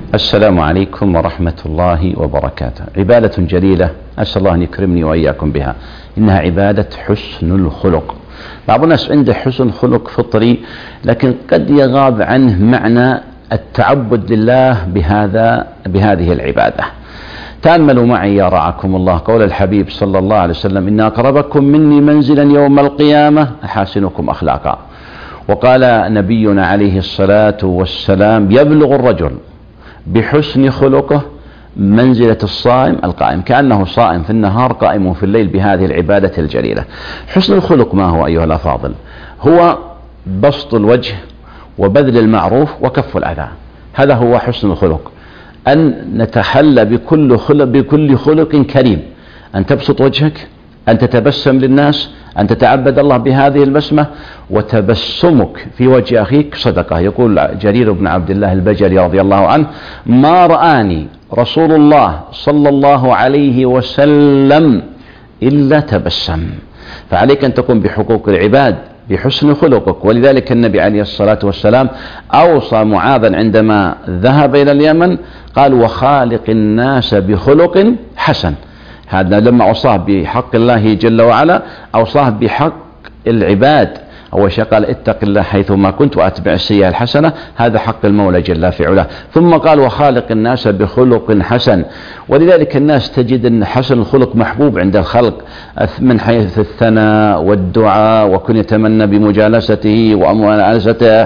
السلام عليكم ورحمة الله وبركاته. عبادة جليلة أسأل الله أن يكرمني وإياكم بها، إنها عبادة حسن الخلق. بعض الناس عنده حسن خلق فطري، لكن قد يغاب عنه معنى التعبد لله بهذه العبادة. تأملوا معي يا رعاكم الله قول الحبيب صلى الله عليه وسلم: إن أقربكم مني منزلا يوم القيامة أحاسنكم أخلاقا. وقال نبينا عليه الصلاة والسلام: يبلغ الرجل بحسن خلقه منزلة الصائم القائم، كأنه صائم في النهار قائم في الليل بهذه العبادة الجليلة. حسن الخلق ما هو أيها الأفاضل؟ هو بسط الوجه وبذل المعروف وكف الأذى. هذا هو حسن الخلق، أن نتحلى بكل خلق كريم، أن تبسط وجهك، أن تتبسم للناس، أن تتعبد الله بهذه البسمة، وتبسمك في وجه أخيك صدقة. يقول جرير بن عبد الله البجلي رضي الله عنه: ما رآني رسول الله صلى الله عليه وسلم إلا تبسم. فعليك أن تقوم بحقوق العباد بحسن خلقك. ولذلك النبي عليه الصلاة والسلام أوصى معاذا عندما ذهب إلى اليمن، قال: وخالق الناس بخلق حسن. هذا لما أوصاه بحق الله جل وعلا أوصاه بحق العباد. أول شيء قال: اتق الله حيثما كنت وأتبع السيئة الحسنة، هذا حق المولى جل في علاه. ثم قال: وخالق الناس بخلق حسن. ولذلك الناس تجد أن حسن الخلق محبوب عند الخلق من حيث الثناء والدعاء، وكن يتمنى بمجالسته ومؤانسته.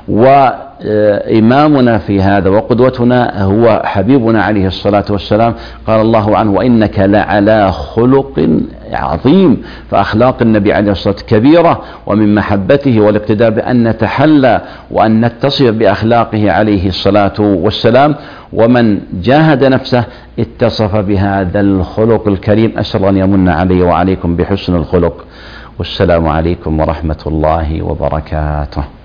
وإمامنا في هذا وقدوتنا هو حبيبنا عليه الصلاة والسلام، قال الله عنه: وإنك لعلى خلق عظيم. فأخلاق النبي عليه الصلاة والسلام كبيرة، ومن محبته والاقتداء بأن نتحلى وأن نتصف بأخلاقه عليه الصلاة والسلام. ومن جاهد نفسه اتصف بهذا الخلق الكريم. أسأل أن يمن علي وعليكم بحسن الخلق. والسلام عليكم ورحمة الله وبركاته.